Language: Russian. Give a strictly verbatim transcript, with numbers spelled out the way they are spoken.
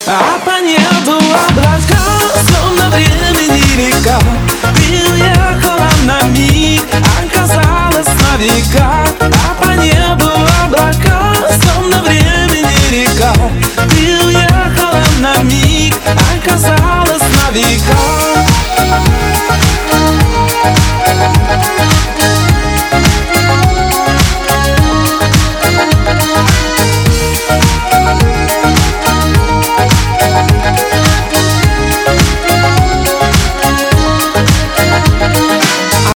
А по небу облака, словно времени река. Ты уехала на миг, оказалась на века. А по небу облака, словно времени река. Ты уехала на миг, оказалась на века.